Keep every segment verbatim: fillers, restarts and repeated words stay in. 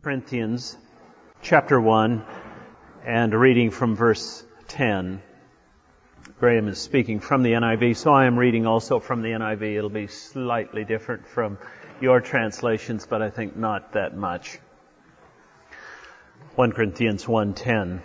Corinthians chapter one and reading from verse ten. Graham is speaking from the N I V, so I am reading also from the N I V. It'll be slightly different from your translations, but I think not that much. First Corinthians one ten.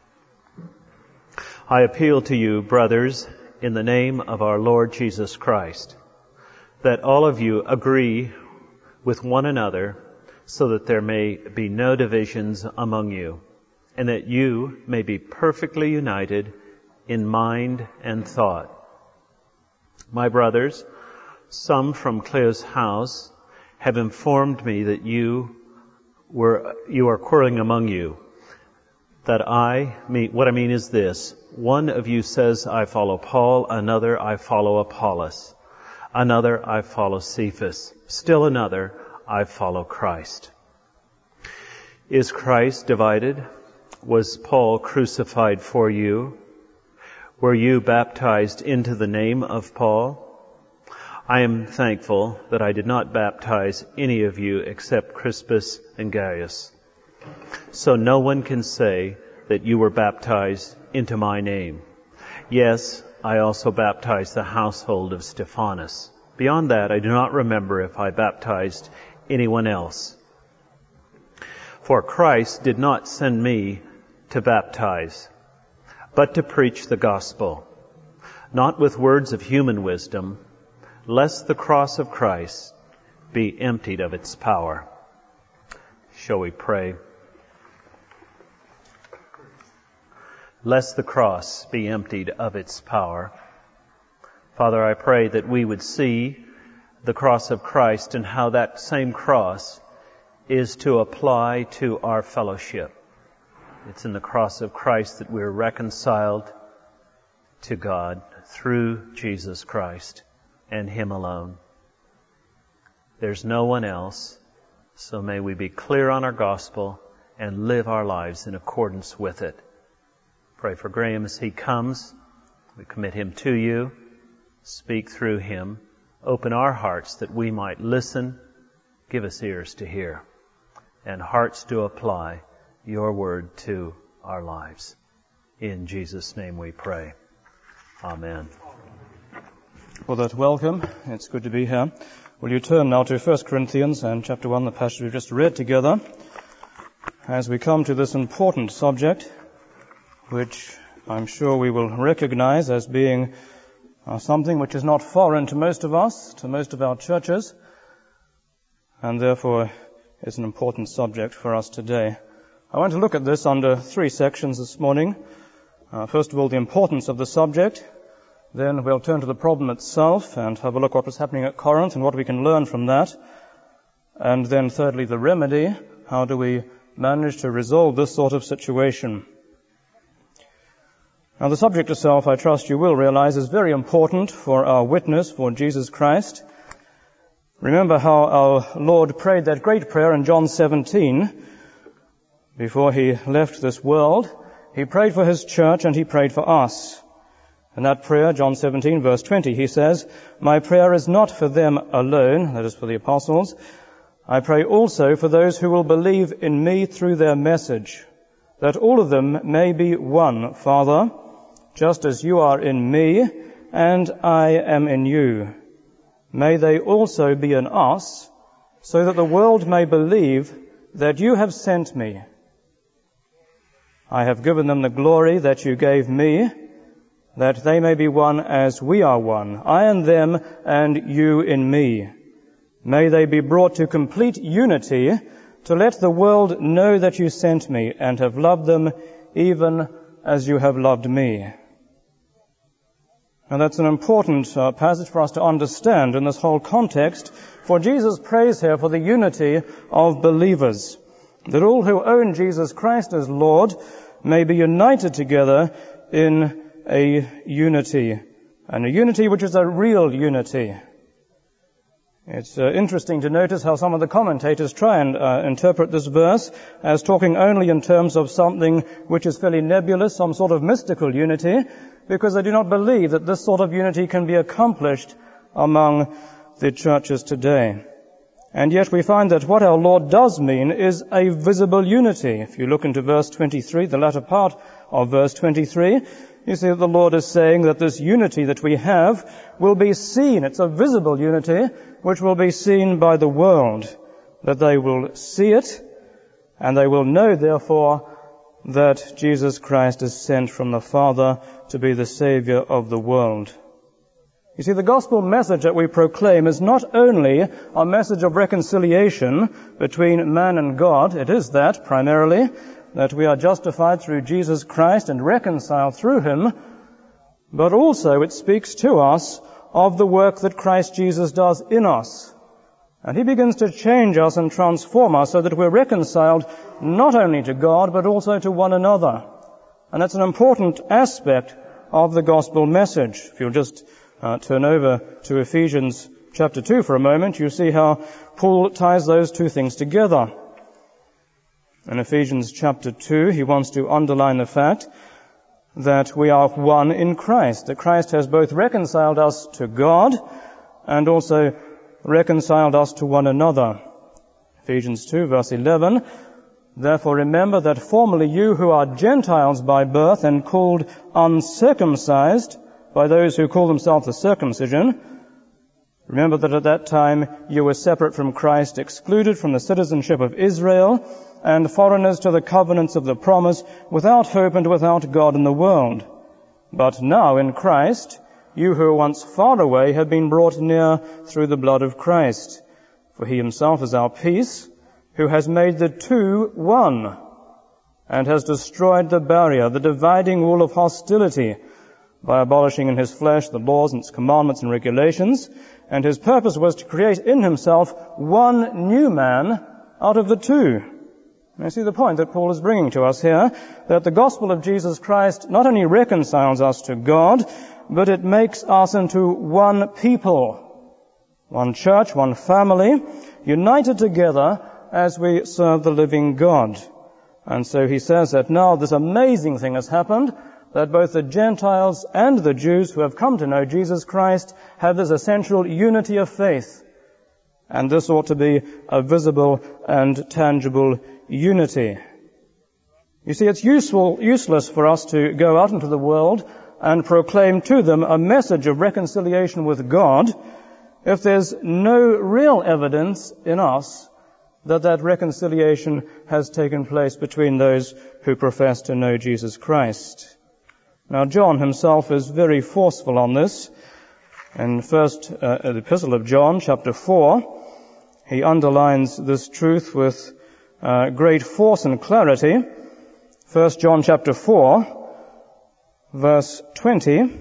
I appeal to you, brothers, in the name of our Lord Jesus Christ, that all of you agree with one another, so that there may be no divisions among you, and that you may be perfectly united in mind and thought. My brothers, some from Cleo's house have informed me that you were you are quarreling among you. That I mean, what I mean is this: one of you says, I follow Paul; another, I follow Apollos; another, I follow Cephas; still another, I follow Christ. Is Christ divided? Was Paul crucified for you? Were you baptized into the name of Paul? I am thankful that I did not baptize any of you except Crispus and Gaius. So no one can say that you were baptized into my name. Yes, I also baptized the household of Stephanas. Beyond that, I do not remember if I baptized anyone else. For Christ did not send me to baptize, but to preach the gospel, not with words of human wisdom, lest the cross of Christ be emptied of its power. Shall we pray? Lest the cross be emptied of its power. Father, I pray that we would see the cross of Christ and how that same cross is to apply to our fellowship. It's in the cross of Christ that we're reconciled to God through Jesus Christ and Him alone. There's no one else, so may we be clear on our gospel and live our lives in accordance with it. Pray for Graham as he comes. We commit him to you. Speak through him. Open our hearts that we might listen. Give us ears to hear and hearts to apply your word to our lives. In Jesus' name we pray. Amen. Well, that welcome. It's good to be here. Will you turn now to First Corinthians and chapter one, the passage we've just read together, as we come to this important subject, which I'm sure we will recognize as being uh, something which is not foreign to most of us, to most of our churches, and therefore is an important subject for us today. I want to look at this under three sections this morning. Uh, first of all, the importance of the subject. Then we'll turn to the problem itself and have a look at what was happening at Corinth and what we can learn from that. And then thirdly, the remedy. How do we manage to resolve this sort of situation? Now, the subject itself, I trust you will realize, is very important for our witness for Jesus Christ. Remember how our Lord prayed that great prayer in John seventeen. Before He left this world, He prayed for His church and He prayed for us. In that prayer, John seventeen, verse twenty, He says, My prayer is not for them alone, that is for the apostles. I pray also for those who will believe in me through their message, that all of them may be one, Father, just as you are in me and I am in you. May they also be in us, so that the world may believe that you have sent me. I have given them the glory that you gave me, that they may be one as we are one, I and them and you in me. May they be brought to complete unity, to let the world know that you sent me and have loved them even as you have loved me. And that's an important uh, passage for us to understand in this whole context, for Jesus prays here for the unity of believers, that all who own Jesus Christ as Lord may be united together in a unity, and a unity which is a real unity. It's uh, interesting to notice how some of the commentators try and uh, interpret this verse as talking only in terms of something which is fairly nebulous, some sort of mystical unity, because they do not believe that this sort of unity can be accomplished among the churches today. And yet we find that what our Lord does mean is a visible unity. If you look into verse twenty-three, the latter part of verse twenty-three, you see that the Lord is saying that this unity that we have will be seen. It's a visible unity which will be seen by the world, that they will see it, and they will know, therefore, that Jesus Christ is sent from the Father to be the Savior of the world. You see, the gospel message that we proclaim is not only a message of reconciliation between man and God. It is that, primarily, that we are justified through Jesus Christ and reconciled through Him, but also it speaks to us of the work that Christ Jesus does in us. And He begins to change us and transform us so that we're reconciled not only to God, but also to one another. And that's an important aspect of the gospel message. If you'll just uh, turn over to Ephesians chapter two for a moment, you see how Paul ties those two things together. In Ephesians chapter two, he wants to underline the fact that we are one in Christ, that Christ has both reconciled us to God and also reconciled us to one another. Ephesians two, verse eleven, therefore remember that formerly you who are Gentiles by birth and called uncircumcised by those who call themselves the circumcision, remember that at that time you were separate from Christ, excluded from the citizenship of Israel, and foreigners to the covenants of the promise, without hope and without God in the world. But now in Christ, you who were once far away have been brought near through the blood of Christ. For He Himself is our peace, who has made the two one, and has destroyed the barrier, the dividing wall of hostility, by abolishing in His flesh the laws and its commandments and regulations. And His purpose was to create in Himself one new man out of the two. You see the point that Paul is bringing to us here, that the gospel of Jesus Christ not only reconciles us to God, but it makes us into one people, one church, one family, united together as we serve the living God. And so he says that now this amazing thing has happened, that both the Gentiles and the Jews who have come to know Jesus Christ have this essential unity of faith. And this ought to be a visible and tangible unity. You see, it's useful, useless for us to go out into the world and proclaim to them a message of reconciliation with God if there's no real evidence in us that that reconciliation has taken place between those who profess to know Jesus Christ. Now, John himself is very forceful on this. In first uh, epistle of John, chapter four, he underlines this truth with uh, great force and clarity. First John chapter four, verse twenty,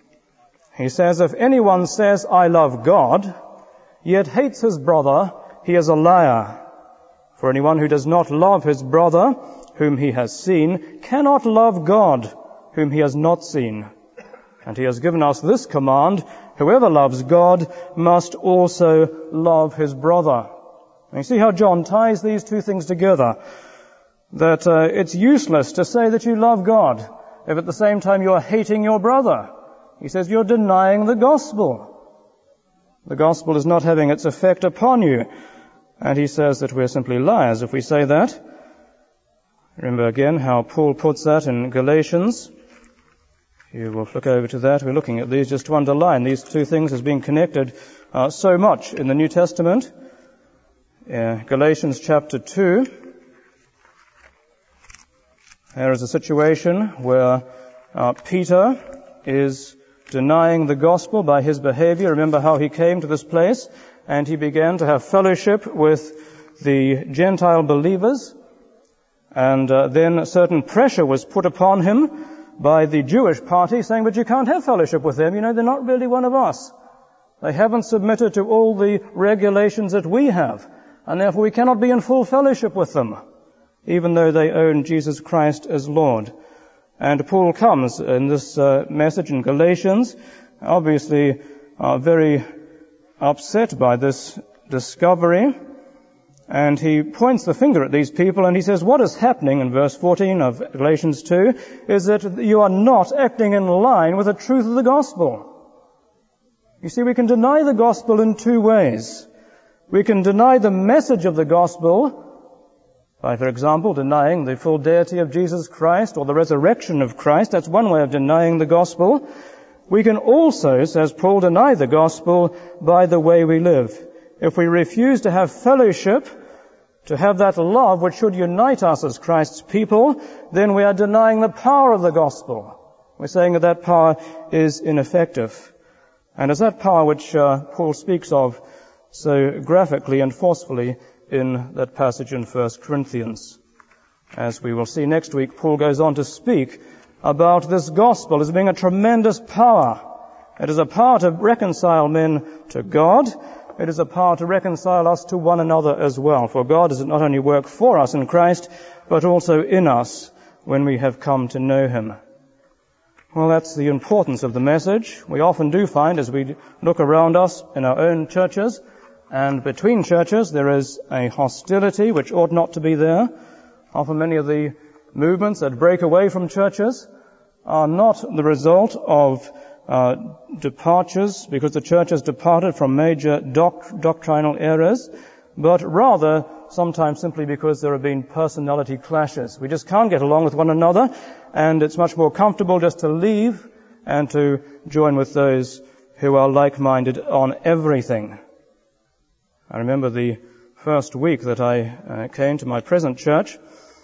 he says, if anyone says, I love God, yet hates his brother, he is a liar. For anyone who does not love his brother, whom he has seen, cannot love God, whom he has not seen. And he has given us this command, whoever loves God must also love his brother. And you see how John ties these two things together, that uh, it's useless to say that you love God if at the same time you are hating your brother. He says you're denying the gospel. The gospel is not having its effect upon you. And he says that we're simply liars if we say that. Remember again how Paul puts that in Galatians. You will flick over to that. We're looking at these just to underline these two things as being connected uh, so much in the New Testament. Uh, Galatians chapter two. There is a situation where uh, Peter is denying the gospel by his behavior. Remember how he came to this place and he began to have fellowship with the Gentile believers. And uh, then a certain pressure was put upon him by the Jewish party saying, but you can't have fellowship with them. You know, they're not really one of us. They haven't submitted to all the regulations that we have. And therefore we cannot be in full fellowship with them, even though they own Jesus Christ as Lord. And Paul comes in this uh, message in Galatians, obviously uh, very upset by this discovery. And he points the finger at these people and he says, what is happening in verse fourteen of Galatians two is that you are not acting in line with the truth of the gospel. You see, we can deny the gospel in two ways. We can deny the message of the gospel by, for example, denying the full deity of Jesus Christ or the resurrection of Christ. That's one way of denying the gospel. We can also, says Paul, deny the gospel by the way we live. If we refuse to have fellowship, to have that love which should unite us as Christ's people, then we are denying the power of the gospel. We're saying that that power is ineffective. And it's that power which uh, Paul speaks of so graphically and forcefully in that passage in First Corinthians. As we will see next week, Paul goes on to speak about this gospel as being a tremendous power. It is a power to reconcile men to God. It is a power to reconcile us to one another as well. For God does not only work for us in Christ, but also in us when we have come to know Him. Well, that's the importance of the message. We often do find, as we look around us in our own churches and between churches, there is a hostility which ought not to be there. Often many of the movements that break away from churches are not the result of uh, departures because the church has departed from major doc- doctrinal errors, but rather sometimes simply because there have been personality clashes. We just can't get along with one another, and it's much more comfortable just to leave and to join with those who are like-minded on everything. I remember the first week that I uh, came to my present church,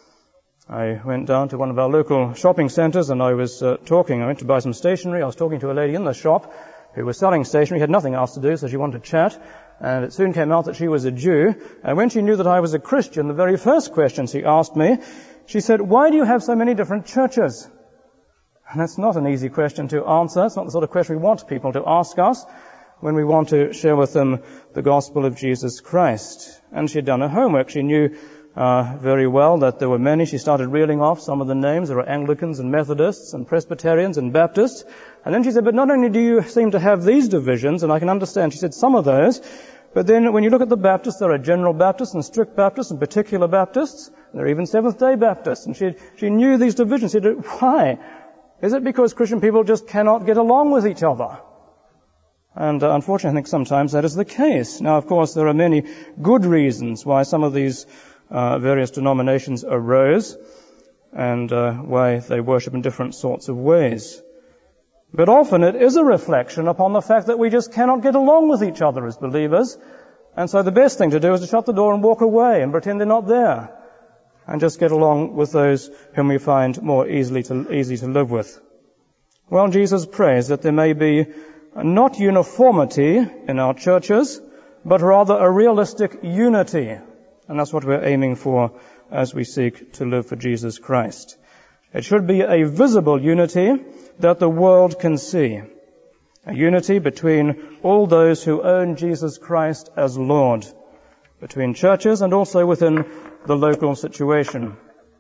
I went down to one of our local shopping centres and I was uh, talking. I went to buy some stationery. I was talking to a lady in the shop who was selling stationery. Had nothing else to do, so she wanted to chat. And it soon came out that she was a Jew. And when she knew that I was a Christian, the very first question she asked me, she said, "Why do you have so many different churches?" And that's not an easy question to answer. It's not the sort of question we want people to ask us when we want to share with them the gospel of Jesus Christ. And she had done her homework. She knew uh, very well that there were many. She started reeling off some of the names. There were Anglicans and Methodists and Presbyterians and Baptists. And then she said, "But not only do you seem to have these divisions," and I can understand, she said, some of those, but then when you look at the Baptists, there are general Baptists and strict Baptists and particular Baptists. And there are even Seventh-day Baptists. And she, she knew these divisions. She said, "Why? Is it because Christian people just cannot get along with each other?" And uh, unfortunately, I think sometimes that is the case. Now, of course, there are many good reasons why some of these uh, various denominations arose and uh, why they worship in different sorts of ways. But often it is a reflection upon the fact that we just cannot get along with each other as believers. And so the best thing to do is to shut the door and walk away and pretend they're not there. And just get along with those whom we find more easily to, easy to live with. Well, Jesus prays that there may be not uniformity in our churches, but rather a realistic unity. And that's what we're aiming for as we seek to live for Jesus Christ. It should be a visible unity that the world can see. A unity between all those who own Jesus Christ as Lord, between churches and also within the local situation.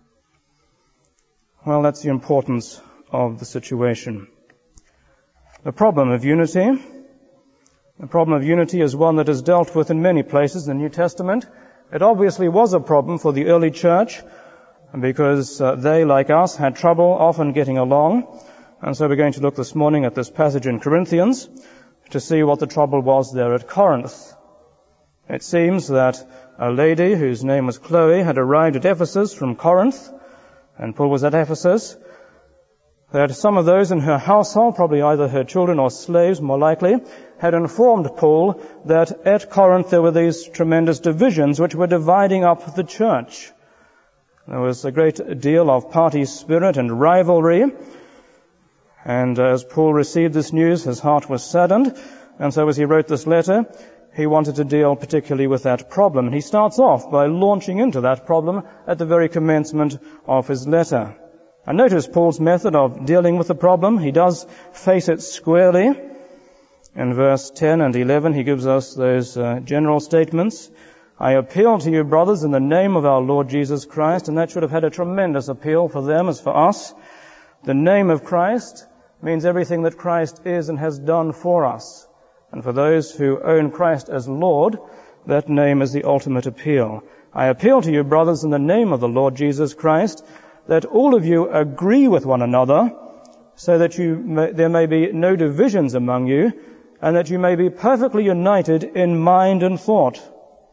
Well, that's the importance of the situation. The problem of unity, the problem of unity is one that is dealt with in many places in the New Testament. It obviously was a problem for the early church because uh, they, like us, had trouble often getting along. And so we're going to look this morning at this passage in Corinthians to see what the trouble was there at Corinth. It seems that a lady whose name was Chloe had arrived at Ephesus from Corinth, and Paul was at Ephesus. That some of those in her household, probably either her children or slaves more likely, had informed Paul that at Corinth there were these tremendous divisions which were dividing up the church. There was a great deal of party spirit and rivalry. And as Paul received this news, his heart was saddened. And so as he wrote this letter, he wanted to deal particularly with that problem. And he starts off by launching into that problem at the very commencement of his letter. And notice Paul's method of dealing with the problem. He does face it squarely. In verse ten and eleven, he gives us those uh, general statements. "I appeal to you, brothers, in the name of our Lord Jesus Christ," and that should have had a tremendous appeal for them as for us. The name of Christ means everything that Christ is and has done for us. And for those who own Christ as Lord, that name is the ultimate appeal. "I appeal to you, brothers, in the name of the Lord Jesus Christ, that all of you agree with one another, so that you may, there may be no divisions among you, and that you may be perfectly united in mind and thought."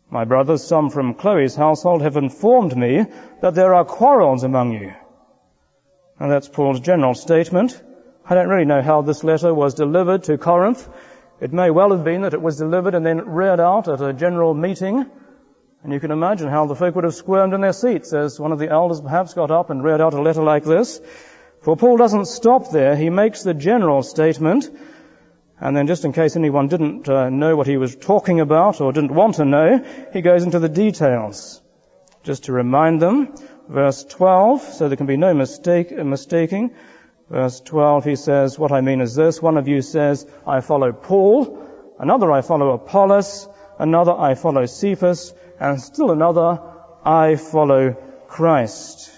My brothers, some from Chloe's household, have informed me that there are quarrels among you. And that's Paul's general statement. I don't really know how this letter was delivered to Corinth. It may well have been that it was delivered and then read out at a general meeting. And you can imagine how the folk would have squirmed in their seats as one of the elders perhaps got up and read out a letter like this. For Paul doesn't stop there. He makes the general statement. And then just in case anyone didn't uh, know what he was talking about or didn't want to know, he goes into the details. Just to remind them, verse twelve, so there can be no mistake, uh, mistaking. Verse twelve, he says, what I mean is this. One of you says, I follow Paul. Another, I follow Apollos. Another, I follow Cephas. And still another, I follow Christ.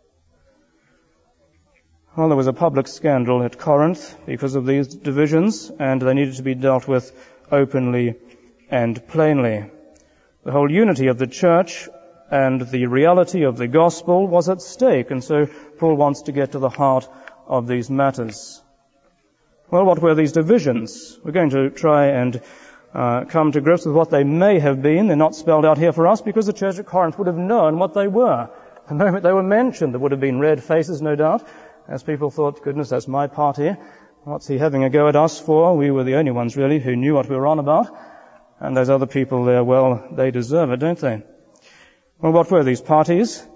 Well, there was a public scandal at Corinth because of these divisions, and they needed to be dealt with openly and plainly. The whole unity of the church and the reality of the gospel was at stake, and so Paul wants to get to the heart of these matters. Well, what were these divisions? We're going to try and uh, come to grips with what they may have been. They're not spelled out here for us because the church at Corinth would have known what they were. The moment they were mentioned, there would have been red faces, no doubt, as people thought, goodness, that's my party. What's he having a go at us for? We were the only ones, really, who knew what we were on about. And those other people there, well, they deserve it, don't they? Well, what were these parties?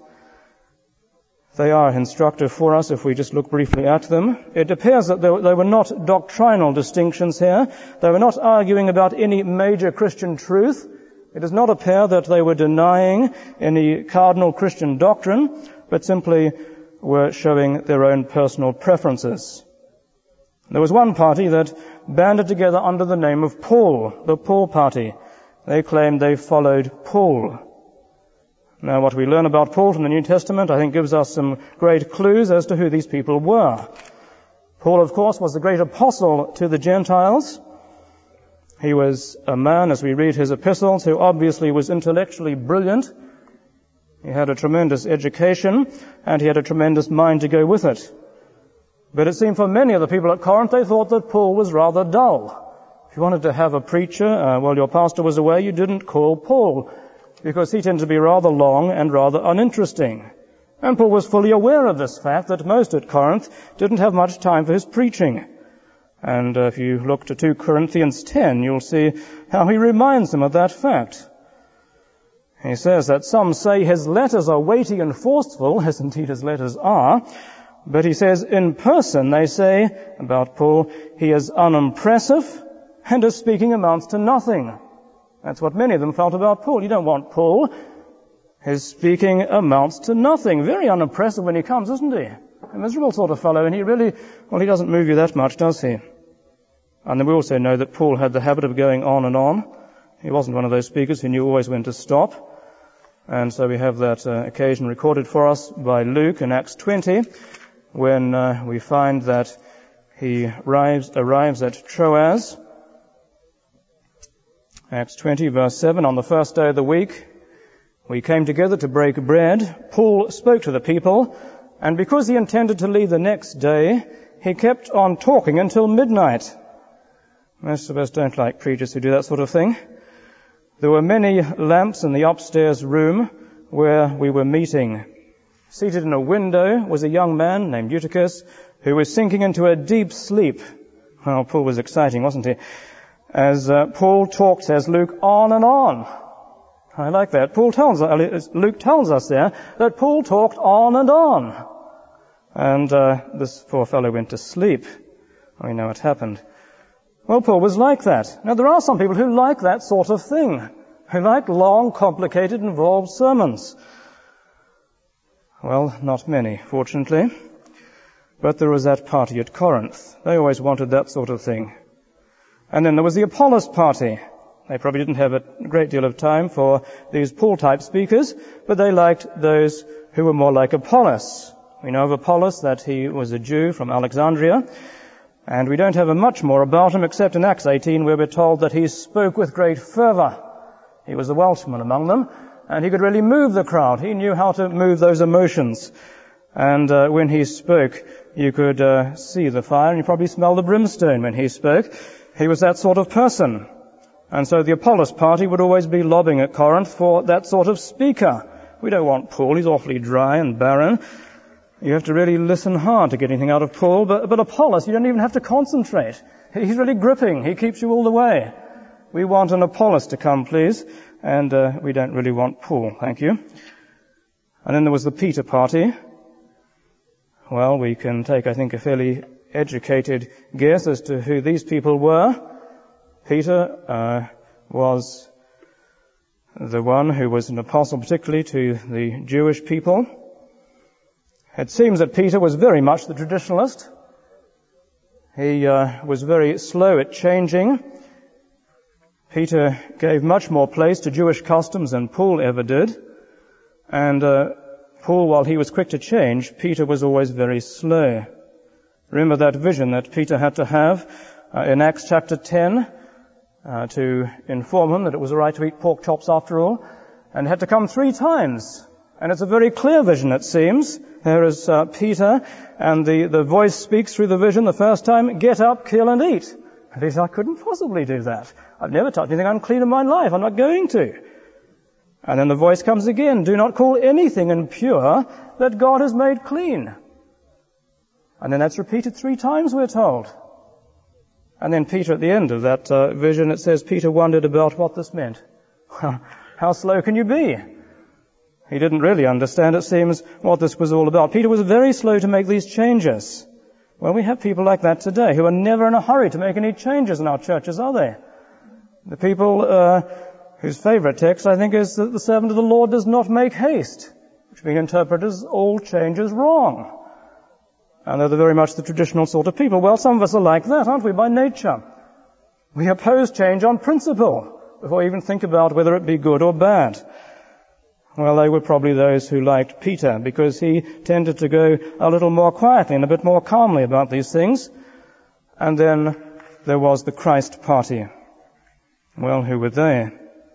They are instructive for us if we just look briefly at them. It appears that they were not doctrinal distinctions here. They were not arguing about any major Christian truth. It does not appear that they were denying any cardinal Christian doctrine, but simply were showing their own personal preferences. There was one party that banded together under the name of Paul, the Paul party. They claimed they followed Paul. Now, what we learn about Paul from the New Testament, I think, gives us some great clues as to who these people were. Paul, of course, was the great apostle to the Gentiles. He was a man, as we read his epistles, who obviously was intellectually brilliant. He had a tremendous education, and he had a tremendous mind to go with it. But it seemed for many of the people at Corinth, they thought that Paul was rather dull. If you wanted to have a preacher uh, while your pastor was away, you didn't call Paul, because he tended to be rather long and rather uninteresting. And Paul was fully aware of this fact, that most at Corinth didn't have much time for his preaching. And uh, if you look to two Corinthians ten, you'll see how he reminds them of that fact. He says that some say his letters are weighty and forceful, as indeed his letters are, but he says in person, they say about Paul, he is unimpressive and his speaking amounts to nothing. That's what many of them felt about Paul. You don't want Paul. His speaking amounts to nothing. Very unimpressive when he comes, isn't he? A miserable sort of fellow, and he really, well, he doesn't move you that much, does he? And then we also know that Paul had the habit of going on and on. He wasn't one of those speakers who knew always when to stop. And so we have that uh, occasion recorded for us by Luke in Acts twenty, when uh, we find that he arrives, arrives at Troas. Acts twenty, verse seven, on the first day of the week, we came together to break bread. Paul spoke to the people, and because he intended to leave the next day, he kept on talking until midnight. Most of us don't like preachers who do that sort of thing. There were many lamps in the upstairs room where we were meeting. Seated in a window was a young man named Eutychus who was sinking into a deep sleep. Well, Paul was exciting, wasn't he? As uh, Paul talked, says Luke, on and on. I like that. Paul tells us, Luke tells us there that Paul talked on and on. And uh, this poor fellow went to sleep. We know what happened. Well, Paul was like that. Now, there are some people who like that sort of thing, who like long, complicated, involved sermons. Well, not many, fortunately. But there was that party at Corinth. They always wanted that sort of thing. And then there was the Apollos party. They probably didn't have a great deal of time for these Paul-type speakers, but they liked those who were more like Apollos. We know of Apollos that he was a Jew from Alexandria, and we don't have much more about him except in Acts eighteen, where we're told that he spoke with great fervor. He was the Welshman among them, and he could really move the crowd. He knew how to move those emotions. And uh, when he spoke, you could uh, see the fire, and you probably smell the brimstone when he spoke. He was that sort of person. And so the Apollos party would always be lobbying at Corinth for that sort of speaker. We don't want Paul. He's awfully dry and barren. You have to really listen hard to get anything out of Paul. But, but Apollos, you don't even have to concentrate. He's really gripping. He keeps you all the way. We want an Apollos to come, please. And uh, we don't really want Paul. Thank you. And then there was the Peter party. Well, we can take, I think, a fairly educated guess as to who these people were. Peter uh, was the one who was an apostle particularly to the Jewish people. It seems that Peter was very much the traditionalist. He uh, was very slow at changing. Peter gave much more place to Jewish customs than Paul ever did. And uh, Paul, while he was quick to change, Peter was always very slow. Remember that vision that Peter had to have uh, in Acts chapter ten uh, to inform him that it was all right to eat pork chops after all, and had to come three times. And it's a very clear vision, it seems. There is uh, Peter, and the, the voice speaks through the vision the first time, get up, kill and eat. And he said, I couldn't possibly do that. I've never touched anything unclean in my life. I'm not going to. And then the voice comes again, do not call anything impure that God has made clean. And then that's repeated three times, we're told. And then Peter, at the end of that uh, vision, it says Peter wondered about what this meant. How slow can you be? He didn't really understand, it seems, what this was all about. Peter was very slow to make these changes. Well, we have people like that today who are never in a hurry to make any changes in our churches, are they? The people uh, whose favorite text, I think, is that the servant of the Lord does not make haste, which being interpreted as all change is wrong. And they're very much the traditional sort of people. Well, some of us are like that, aren't we, by nature? We oppose change on principle before we even think about whether it be good or bad. Well, they were probably those who liked Peter because he tended to go a little more quietly and a bit more calmly about these things. And then there was the Christ party. Well, who were they?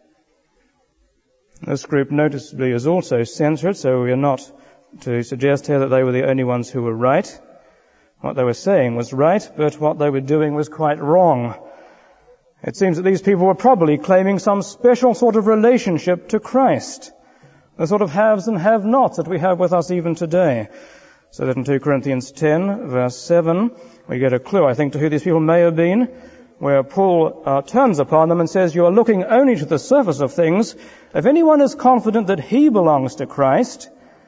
This group noticeably is also censored, so we are not to suggest here that they were the only ones who were right. What they were saying was right, but what they were doing was quite wrong. It seems that these people were probably claiming some special sort of relationship to Christ. The sort of haves and have-nots that we have with us even today. So that in two Corinthians ten, verse seven, we get a clue, I think, to who these people may have been, where Paul uh, turns upon them and says, you are looking only to the surface of things. If anyone is confident that he belongs to Christ,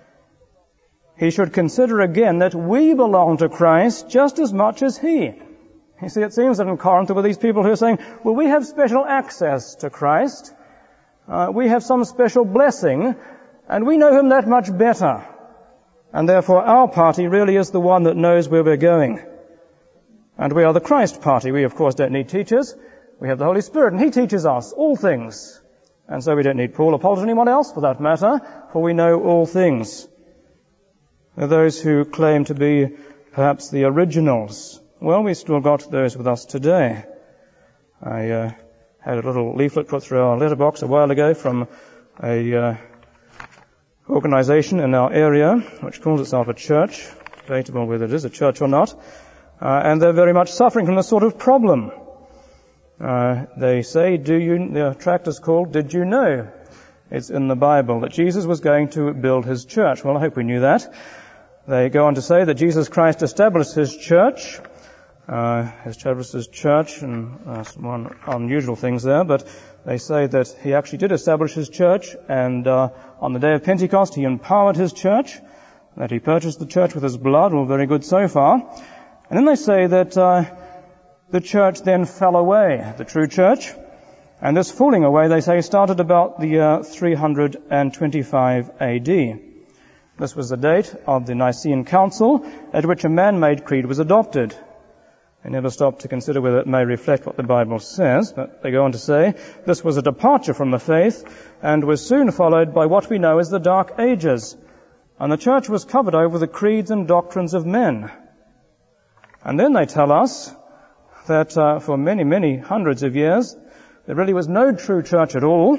he should consider again that we belong to Christ just as much as he. You see, it seems that in Corinth there were these people who are saying, well, we have special access to Christ. Uh, we have some special blessing, and we know him that much better. And therefore our party really is the one that knows where we're going. And we are the Christ party. We, of course, don't need teachers. We have the Holy Spirit, and he teaches us all things. And so we don't need Paul or Apollos or anyone else, for that matter, for we know all things. There are those who claim to be perhaps the originals. Well, we've still got those with us today. I uh, had a little leaflet put through our letterbox a while ago from a uh, organization in our area which calls itself a church, debatable whether it is a church or not, uh, and they're very much suffering from this sort of problem. Uh, they say, do you, their tract is called, Did You Know? It's in the Bible that Jesus was going to build his church. Well, I hope we knew that. They go on to say that Jesus Christ established his church, uh, established his church, and uh, some unusual things there, but they say that he actually did establish his church, and uh, on the day of Pentecost he empowered his church, that he purchased the church with his blood. Well, very good so far. And then they say that uh, the church then fell away, the true church, and this falling away, they say, started about the year three hundred twenty-five A D. This was the date of the Nicene Council at which a man-made creed was adopted. They never stopped to consider whether it may reflect what the Bible says, but they go on to say this was a departure from the faith and was soon followed by what we know as the Dark Ages. And the church was covered over with the creeds and doctrines of men. And then they tell us that uh, for many, many hundreds of years, there really was no true church at all.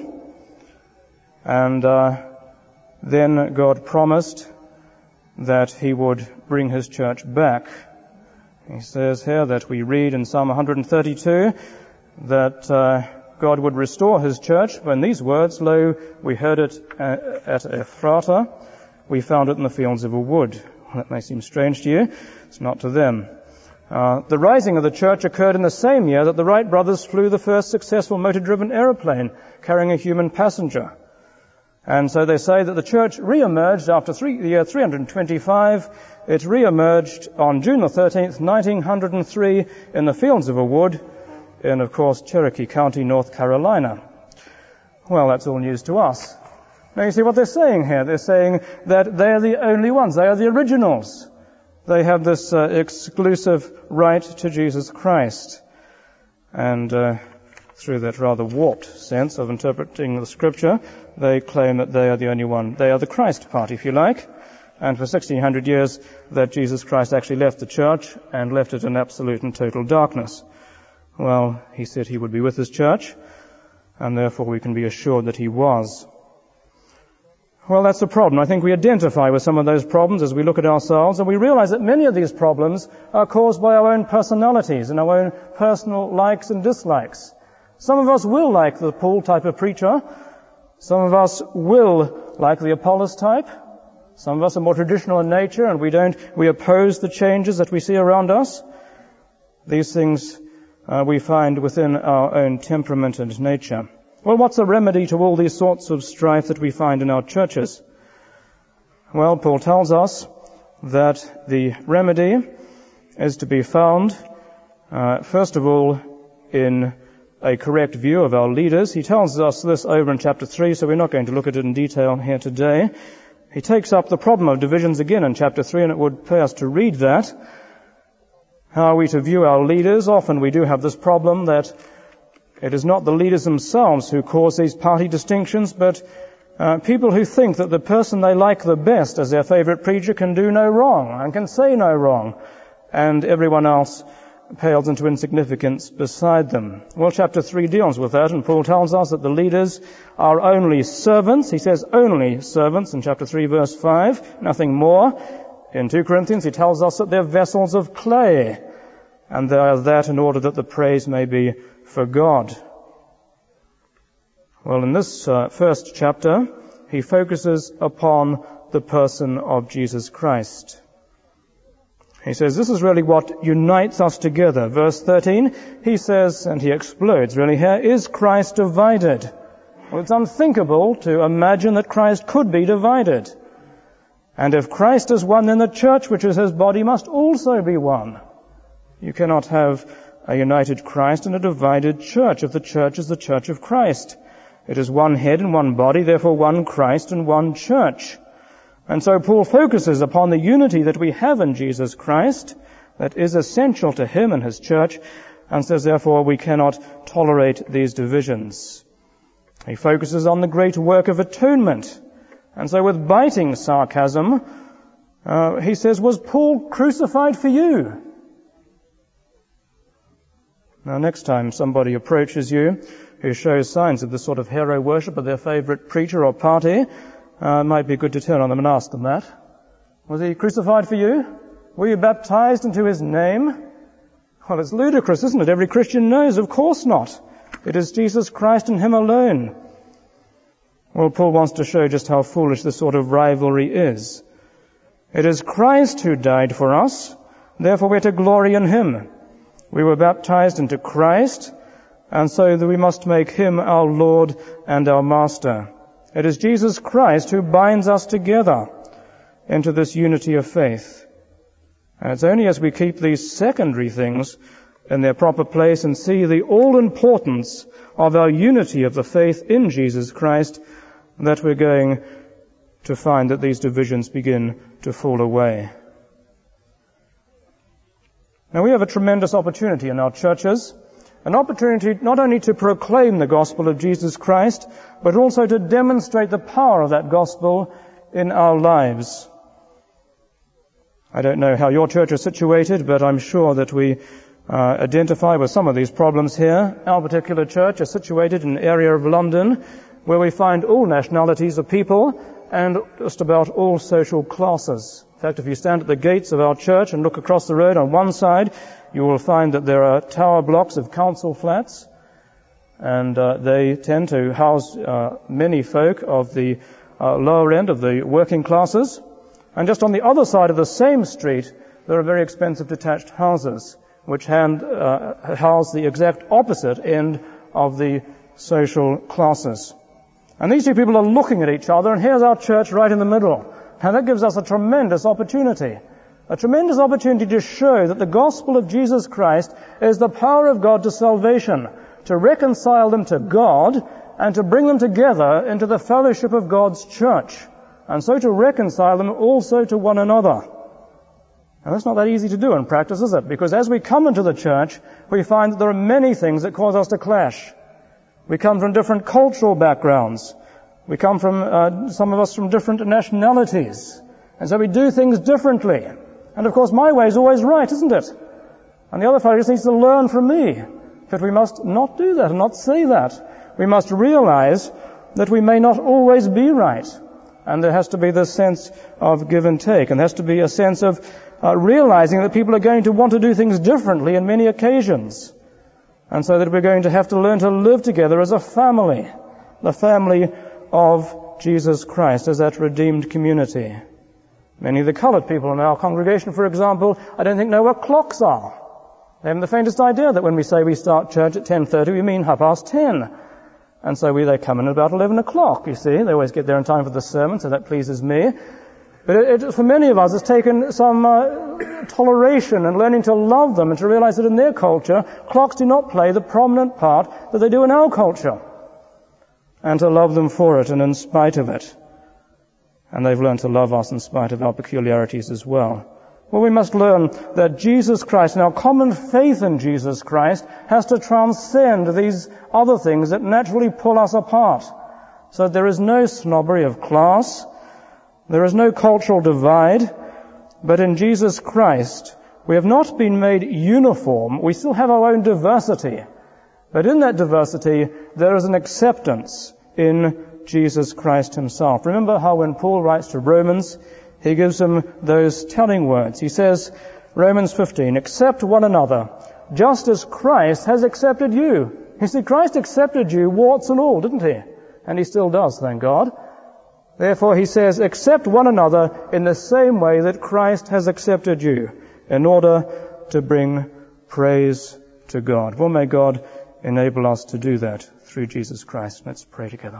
And uh, then God promised that he would bring his church back. He says here that we read in Psalm one thirty-two that uh, God would restore his church when these words, "Lo, we heard it at Ephrata, we found it in the fields of a wood." Well, that may seem strange to you. It's not to them. Uh, the rising of the church occurred in the same year that the Wright brothers flew the first successful motor-driven aeroplane carrying a human passenger. And so they say that the church re-emerged after three, the year three hundred twenty-five. It re-emerged on June the thirteenth, nineteen oh three, in the fields of a wood in, of course, Cherokee County, North Carolina. Well, that's all news to us. Now you see what they're saying here. They're saying that they're the only ones. They are the originals. They have this uh, exclusive right to Jesus Christ. And uh, through that rather warped sense of interpreting the Scripture, they claim that they are the only one. They are the Christ party, if you like. And for sixteen hundred years, that Jesus Christ actually left the church and left it in absolute and total darkness. Well, he said he would be with his church, and therefore we can be assured that he was. Well, that's the problem. I think we identify with some of those problems as we look at ourselves, and we realize that many of these problems are caused by our own personalities and our own personal likes and dislikes. Some of us will like the Paul type of preacher. Some of us will like the Apollos type. Some of us are more traditional in nature, and we don't, we oppose the changes that we see around us. These things uh, we find within our own temperament and nature. Well, what's the remedy to all these sorts of strife that we find in our churches? Well, Paul tells us that the remedy is to be found, uh, first of all, in a correct view of our leaders. He tells us this over in chapter three, so we're not going to look at it in detail here today. He takes up the problem of divisions again in chapter three, and it would pay us to read that. How are we to view our leaders? Often we do have this problem that it is not the leaders themselves who cause these party distinctions, but uh, people who think that the person they like the best as their favorite preacher can do no wrong and can say no wrong, and everyone else pales into insignificance beside them. Well, chapter three deals with that, and Paul tells us that the leaders are only servants. He says only servants in chapter three, verse five, nothing more. In two Corinthians, he tells us that they're vessels of clay, and they are that in order that the praise may be for God. Well, in this uh, first chapter, he focuses upon the person of Jesus Christ. He says this is really what unites us together. Verse thirteen, he says, and he explodes really here, is Christ divided? Well, it's unthinkable to imagine that Christ could be divided. And if Christ is one, then the church, which is his body, must also be one. You cannot have a united Christ and a divided church if the church is the church of Christ. It is one head and one body, therefore one Christ and one church. And so Paul focuses upon the unity that we have in Jesus Christ, that is essential to him and his church, and says therefore we cannot tolerate these divisions. He focuses on the great work of atonement. And so with biting sarcasm, uh, he says, was Paul crucified for you? Now, next time somebody approaches you who shows signs of this sort of hero worship of their favorite preacher or party, uh, it might be good to turn on them and ask them that. Was he crucified for you? Were you baptized into his name? Well, it's ludicrous, isn't it? Every Christian knows, of course not. It is Jesus Christ and him alone. Well, Paul wants to show just how foolish this sort of rivalry is. It is Christ who died for us, therefore we're to glory in him. We were baptized into Christ, and so that we must make him our Lord and our Master. It is Jesus Christ who binds us together into this unity of faith. And it's only as we keep these secondary things in their proper place and see the all-importance of our unity of the faith in Jesus Christ that we're going to find that these divisions begin to fall away. Now, we have a tremendous opportunity in our churches, an opportunity not only to proclaim the gospel of Jesus Christ, but also to demonstrate the power of that gospel in our lives. I don't know how your church is situated, but I'm sure that we uh, identify with some of these problems here. Our particular church is situated in an area of London where we find all nationalities of people and just about all social classes. In fact, if you stand at the gates of our church and look across the road on one side, you will find that there are tower blocks of council flats. And uh, they tend to house uh, many folk of the uh, lower end of the working classes. And just on the other side of the same street, there are very expensive detached houses, which hand, uh, house the exact opposite end of the social classes. And these two people are looking at each other, and here's our church right in the middle. And that gives us a tremendous opportunity. A tremendous opportunity to show that the gospel of Jesus Christ is the power of God to salvation, to reconcile them to God, and to bring them together into the fellowship of God's church, and so to reconcile them also to one another. Now, that's not that easy to do in practice, is it? Because as we come into the church, we find that there are many things that cause us to clash. We come from different cultural backgrounds. We come from, uh, some of us from different nationalities. And so we do things differently. And of course, my way is always right, isn't it? And the other fellow just needs to learn from me. But we must not do that and not say that. We must realize that we may not always be right. And there has to be this sense of give and take. And there has to be a sense of uh, realizing that people are going to want to do things differently in many occasions. And so that we're going to have to learn to live together as a family. The family of Jesus Christ, as that redeemed community. Many of the colored people in our congregation, for example, I don't think know what clocks are. They haven't the faintest idea that when we say we start church at ten thirty, we mean half past ten. And so we, they come in at about eleven o'clock, you see. They always get there in time for the sermon, so that pleases me. But it, it, for many of us, it's taken some uh, toleration and learning to love them and to realize that in their culture, clocks do not play the prominent part that they do in our culture. And to love them for it and in spite of it. And they've learned to love us in spite of our peculiarities as well. Well, we must learn that Jesus Christ and our common faith in Jesus Christ has to transcend these other things that naturally pull us apart. So there is no snobbery of class, there is no cultural divide, but in Jesus Christ we have not been made uniform. We still have our own diversity. But in that diversity there is an acceptance in Jesus Christ himself. Remember how when Paul writes to Romans, he gives them those telling words. He says, Romans fifteen, accept one another, just as Christ has accepted you. You see, Christ accepted you, warts and all, didn't he? And he still does, thank God. Therefore, he says, accept one another in the same way that Christ has accepted you, in order to bring praise to God. Well, may God enable us to do that through Jesus Christ. Let's pray together.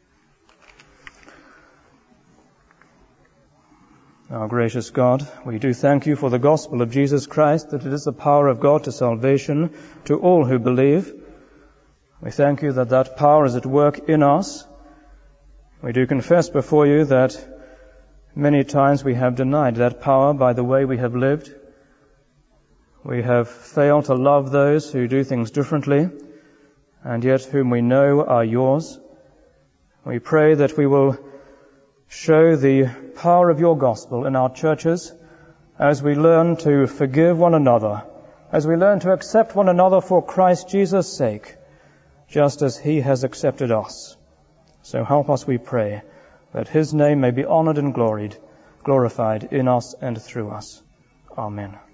Our gracious God, we do thank you for the gospel of Jesus Christ, that it is the power of God to salvation to all who believe. We thank you that that power is at work in us. We do confess before you that many times we have denied that power by the way we have lived. We have failed to love those who do things differently, and yet whom we know are yours. We pray that we will show the power of your gospel in our churches as we learn to forgive one another, as we learn to accept one another for Christ Jesus' sake, just as he has accepted us. So help us, we pray, that his name may be honored and gloried, glorified in us and through us. Amen.